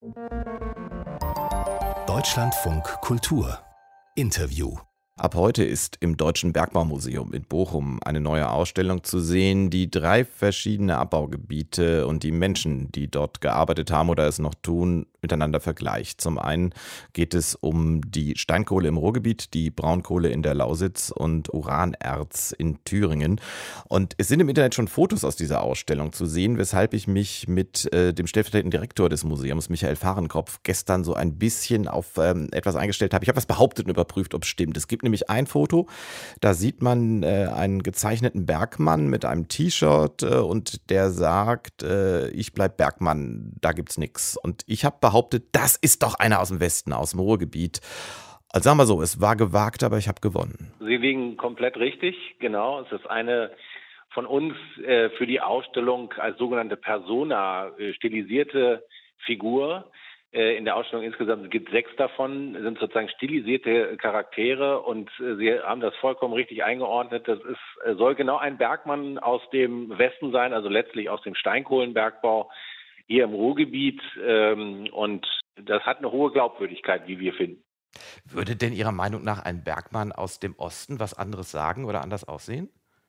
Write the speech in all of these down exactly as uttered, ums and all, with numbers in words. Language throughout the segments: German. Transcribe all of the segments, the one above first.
Deutschlandfunk Kultur Interview. Ab heute ist im Deutschen Bergbaumuseum in Bochum eine neue Ausstellung zu sehen, die drei verschiedene Abbaugebiete und die Menschen, die dort gearbeitet haben oder es noch tun, miteinander vergleicht. Zum einen geht es um die Steinkohle im Ruhrgebiet, die Braunkohle in der Lausitz und Uranerz in Thüringen. Und es sind im Internet schon Fotos aus dieser Ausstellung zu sehen, weshalb ich mich mit äh, dem stellvertretenden Direktor des Museums, Michael Fahrenkopf, gestern so ein bisschen auf ähm, etwas eingestellt habe. Ich habe was behauptet und überprüft, ob es stimmt. Es gibt nämlich ein Foto, da sieht man äh, einen gezeichneten Bergmann mit einem T-Shirt äh, und der sagt, äh, ich bleib Bergmann, da gibt's nix. Und ich habe behauptet, das ist doch einer aus dem Westen, aus dem Ruhrgebiet. Also sagen wir so, es war gewagt, aber ich habe gewonnen. Sie liegen komplett richtig, genau. Es ist eine von uns äh, für die Ausstellung als sogenannte Persona äh, stilisierte Figur. Äh, in der Ausstellung insgesamt gibt es sechs davon, sind sozusagen stilisierte Charaktere und äh, Sie haben das vollkommen richtig eingeordnet. Das ist, äh, soll genau ein Bergmann aus dem Westen sein, also letztlich aus dem Steinkohlenbergbau hier im Ruhrgebiet. Ähm, und das hat eine hohe Glaubwürdigkeit, wie wir finden. Würde denn Ihrer Meinung nach ein Bergmann aus dem Osten was anderes sagen oder anders aussehen?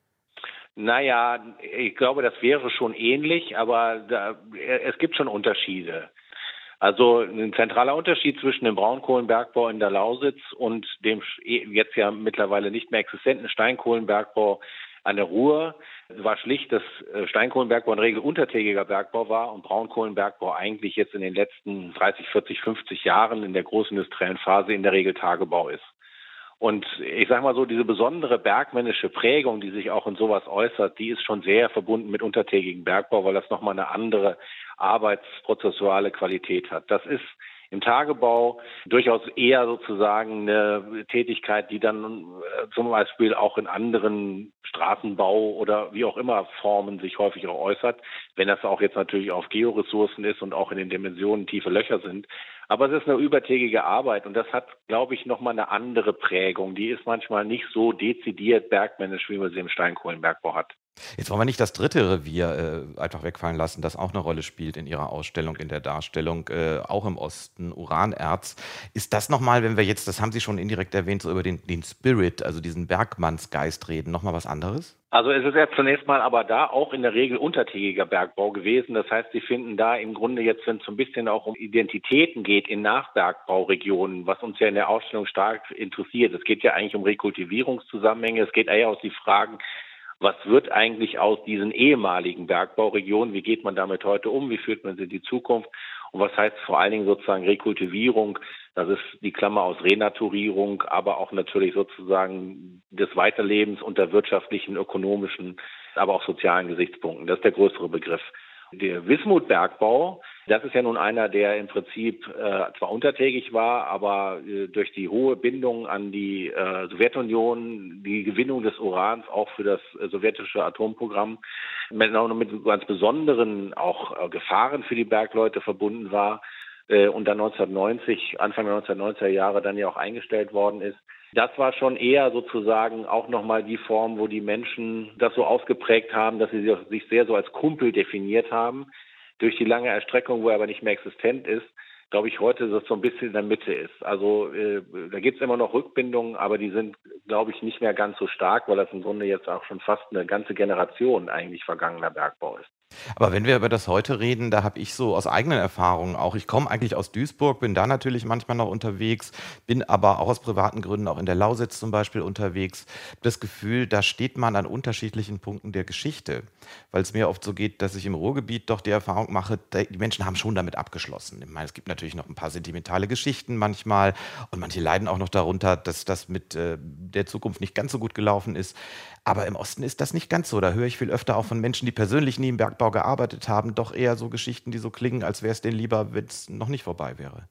Naja, ich glaube, das wäre schon ähnlich, aber da, es gibt schon Unterschiede. Also ein zentraler Unterschied zwischen dem Braunkohlenbergbau in der Lausitz und dem jetzt ja mittlerweile nicht mehr existenten Steinkohlenbergbau an der Ruhr war schlicht, dass Steinkohlenbergbau in der Regel untertägiger Bergbau war und Braunkohlenbergbau eigentlich jetzt in den letzten dreißig, vierzig, fünfzig Jahren in der großindustriellen Phase in der Regel Tagebau ist. Und ich sage mal so, diese besondere bergmännische Prägung, die sich auch in sowas äußert, die ist schon sehr verbunden mit untertägigem Bergbau, weil das nochmal eine andere arbeitsprozessuale Qualität hat. Das ist im Tagebau durchaus eher sozusagen eine Tätigkeit, die dann zum Beispiel auch in anderen Straßenbau oder wie auch immer Formen sich häufig auch äußert, wenn das auch jetzt natürlich auf Georessourcen ist und auch in den Dimensionen tiefe Löcher sind. Aber es ist eine übertägige Arbeit und das hat, glaube ich, nochmal eine andere Prägung. Die ist manchmal nicht so dezidiert bergmännisch, wie man sie im Steinkohlenbergbau hat. Jetzt wollen wir nicht das dritte Revier äh, einfach wegfallen lassen, das auch eine Rolle spielt in Ihrer Ausstellung, in der Darstellung, äh, auch im Osten, Uranerz. Ist das nochmal, wenn wir jetzt, das haben Sie schon indirekt erwähnt, so über den, den Spirit, also diesen Bergmannsgeist reden, nochmal was anderes? Also es ist ja zunächst mal aber da auch in der Regel untertägiger Bergbau gewesen. Das heißt, Sie finden da im Grunde jetzt, wenn es so ein bisschen auch um Identitäten geht in Nachbergbauregionen, was uns ja in der Ausstellung stark interessiert. Es geht ja eigentlich um Rekultivierungszusammenhänge. Es geht eher aus die Fragen, was wird eigentlich aus diesen ehemaligen Bergbauregionen? Wie geht man damit heute um? Wie führt man sie in die Zukunft? Und was heißt vor allen Dingen sozusagen Rekultivierung? Das ist die Klammer aus Renaturierung, aber auch natürlich sozusagen des Weiterlebens unter wirtschaftlichen, ökonomischen, aber auch sozialen Gesichtspunkten. Das ist der größere Begriff. Der Wismut-Bergbau, das ist ja nun einer, der im Prinzip äh, zwar untertägig war, aber äh, durch die hohe Bindung an die äh, Sowjetunion, die Gewinnung des Urans auch für das äh, sowjetische Atomprogramm, mit, mit ganz besonderen auch äh, Gefahren für die Bergleute verbunden war äh, und dann neunzehnhundertneunzig, Anfang der neunzehnhundertneunziger Jahre dann ja auch eingestellt worden ist. Das war schon eher sozusagen auch nochmal die Form, wo die Menschen das so ausgeprägt haben, dass sie sich sehr so als Kumpel definiert haben. Durch die lange Erstreckung, wo er aber nicht mehr existent ist, glaube ich, heute das so ein bisschen in der Mitte ist. Also äh, da gibt es immer noch Rückbindungen, aber die sind, glaube ich, nicht mehr ganz so stark, weil das im Grunde jetzt auch schon fast eine ganze Generation eigentlich vergangener Bergbau ist. Aber wenn wir über das heute reden, da habe ich so aus eigenen Erfahrungen auch, ich komme eigentlich aus Duisburg, bin da natürlich manchmal noch unterwegs, bin aber auch aus privaten Gründen auch in der Lausitz zum Beispiel unterwegs, das Gefühl, da steht man an unterschiedlichen Punkten der Geschichte, weil es mir oft so geht, dass ich im Ruhrgebiet doch die Erfahrung mache, die Menschen haben schon damit abgeschlossen. Ich meine, es gibt natürlich noch ein paar sentimentale Geschichten manchmal und manche leiden auch noch darunter, dass das mit äh, der Zukunft nicht ganz so gut gelaufen ist. Aber im Osten ist das nicht ganz so. Da höre ich viel öfter auch von Menschen, die persönlich nie im Bergbau gearbeitet haben, doch eher so Geschichten, die so klingen, als wäre es denen lieber, wenn es noch nicht vorbei wäre.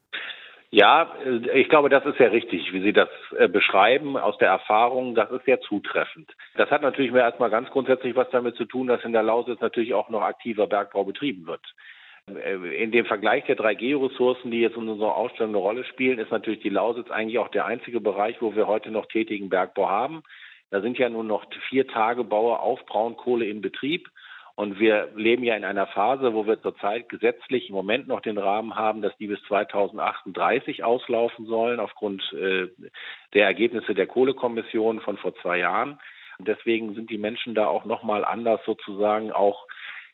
Ja, ich glaube, das ist ja richtig, wie Sie das äh, beschreiben aus der Erfahrung. Das ist sehr zutreffend. Das hat natürlich mehr erstmal ganz grundsätzlich was damit zu tun, dass in der Lausitz natürlich auch noch aktiver Bergbau betrieben wird. In dem Vergleich der drei Georessourcen, die jetzt in unserer Ausstellung eine Rolle spielen, ist natürlich die Lausitz eigentlich auch der einzige Bereich, wo wir heute noch tätigen Bergbau haben. Da sind ja nur noch vier Tagebaue auf Braunkohle in Betrieb. Und wir leben ja in einer Phase, wo wir zurzeit gesetzlich im Moment noch den Rahmen haben, dass die bis zweitausendachtunddreißig auslaufen sollen, aufgrund äh, der Ergebnisse der Kohlekommission von vor zwei Jahren. Und deswegen sind die Menschen da auch nochmal anders sozusagen auch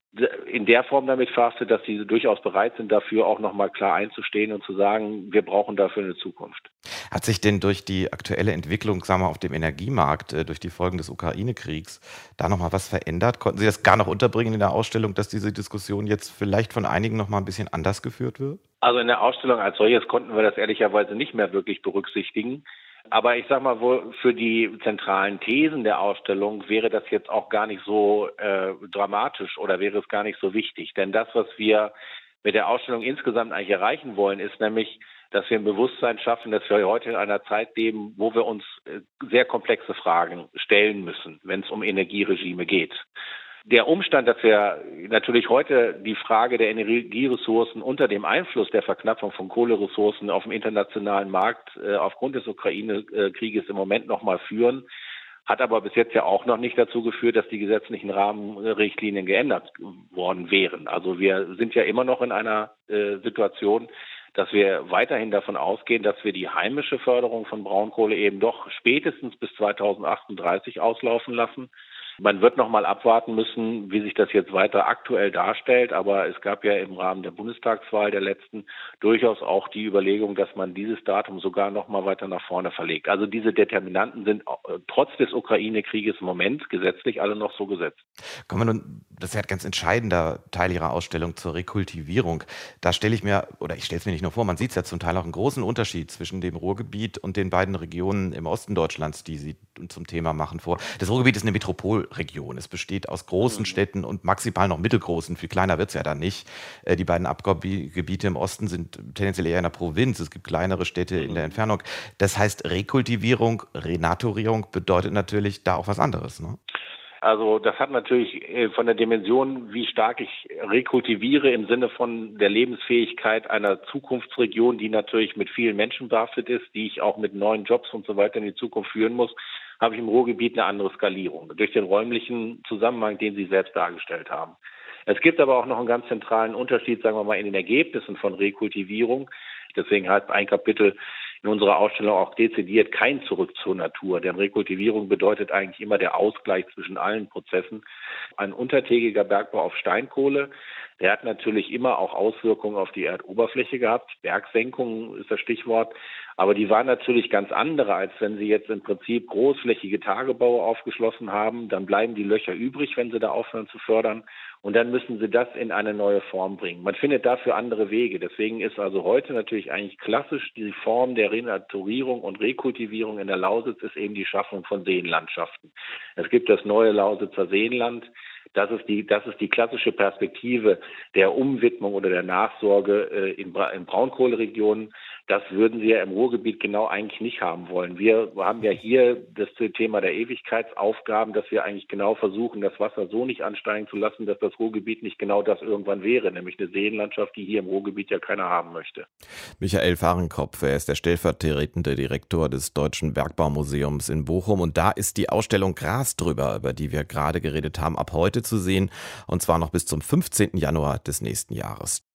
in der Form damit verhaftet, dass sie durchaus bereit sind, dafür auch nochmal klar einzustehen und zu sagen, wir brauchen dafür eine Zukunft. Hat sich denn durch die aktuelle Entwicklung, sagen wir, auf dem Energiemarkt, äh, durch die Folgen des Ukraine-Kriegs, da nochmal was verändert? Konnten Sie das gar noch unterbringen in der Ausstellung, dass diese Diskussion jetzt vielleicht von einigen nochmal ein bisschen anders geführt wird? Also in der Ausstellung als solches konnten wir das ehrlicherweise nicht mehr wirklich berücksichtigen. Aber ich sag mal, wo für die zentralen Thesen der Ausstellung wäre das jetzt auch gar nicht so äh, dramatisch oder wäre es gar nicht so wichtig. Denn das, was wir mit der Ausstellung insgesamt eigentlich erreichen wollen, ist nämlich, dass wir ein Bewusstsein schaffen, dass wir heute in einer Zeit leben, wo wir uns äh, sehr komplexe Fragen stellen müssen, wenn es um Energieregime geht. Der Umstand, dass wir natürlich heute die Frage der Energieressourcen unter dem Einfluss der Verknappung von Kohleressourcen auf dem internationalen Markt äh, aufgrund des Ukraine-Krieges im Moment noch mal führen, hat aber bis jetzt ja auch noch nicht dazu geführt, dass die gesetzlichen Rahmenrichtlinien geändert worden wären. Also wir sind ja immer noch in einer äh, Situation, dass wir weiterhin davon ausgehen, dass wir die heimische Förderung von Braunkohle eben doch spätestens bis zweitausendachtunddreißig auslaufen lassen. Man wird noch mal abwarten müssen, wie sich das jetzt weiter aktuell darstellt. Aber es gab ja im Rahmen der Bundestagswahl der letzten durchaus auch die Überlegung, dass man dieses Datum sogar noch mal weiter nach vorne verlegt. Also diese Determinanten sind trotz des Ukraine-Krieges im Moment gesetzlich alle noch so gesetzt. Kommen wir nun, das ist ja ein ganz entscheidender Teil Ihrer Ausstellung zur Rekultivierung. Da stelle ich mir, oder ich stelle es mir nicht nur vor, man sieht es ja zum Teil auch einen großen Unterschied zwischen dem Ruhrgebiet und den beiden Regionen im Osten Deutschlands, die Sie zum Thema machen, vor. Das Ruhrgebiet ist eine Metropolregion. Es besteht aus großen Städten und maximal noch mittelgroßen. Viel kleiner wird es ja da nicht. Äh, Die beiden Abbaugebiete im Osten sind tendenziell eher in der Provinz. Es gibt kleinere Städte in der Entfernung. Das heißt, Rekultivierung, Renaturierung bedeutet natürlich da auch was anderes, ne? Also das hat natürlich äh, von der Dimension, wie stark ich rekultiviere im Sinne von der Lebensfähigkeit einer Zukunftsregion, die natürlich mit vielen Menschen behaftet ist, die ich auch mit neuen Jobs und so weiter in die Zukunft führen muss, habe ich im Ruhrgebiet eine andere Skalierung durch den räumlichen Zusammenhang, den Sie selbst dargestellt haben. Es gibt aber auch noch einen ganz zentralen Unterschied, sagen wir mal, in den Ergebnissen von Rekultivierung. Deswegen hat ein Kapitel in unserer Ausstellung auch dezidiert kein Zurück zur Natur. Denn Rekultivierung bedeutet eigentlich immer der Ausgleich zwischen allen Prozessen. Ein untertägiger Bergbau auf Steinkohle, der hat natürlich immer auch Auswirkungen auf die Erdoberfläche gehabt. Bergsenkung ist das Stichwort. Aber die waren natürlich ganz andere, als wenn Sie jetzt im Prinzip großflächige Tagebaue aufgeschlossen haben. Dann bleiben die Löcher übrig, wenn Sie da aufhören zu fördern. Und dann müssen Sie das in eine neue Form bringen. Man findet dafür andere Wege. Deswegen ist also heute natürlich eigentlich klassisch die Form der Renaturierung und Rekultivierung in der Lausitz ist eben die Schaffung von Seenlandschaften. Es gibt das neue Lausitzer Seenland. Das ist die, das ist die klassische Perspektive der Umwidmung oder der Nachsorge äh, in, Bra- in Braunkohleregionen. Das würden Sie ja im Ruhrgebiet genau eigentlich nicht haben wollen. Wir haben ja hier das Thema der Ewigkeitsaufgaben, dass wir eigentlich genau versuchen, das Wasser so nicht ansteigen zu lassen, dass das Ruhrgebiet nicht genau das irgendwann wäre, nämlich eine Seenlandschaft, die hier im Ruhrgebiet ja keiner haben möchte. Michael Fahrenkopf, er ist der stellvertretende Direktor des Deutschen Bergbaumuseums in Bochum. Und da ist die Ausstellung Gras drüber, über die wir gerade geredet haben, ab heute zu sehen. Und zwar noch bis zum fünfzehnten Januar des nächsten Jahres.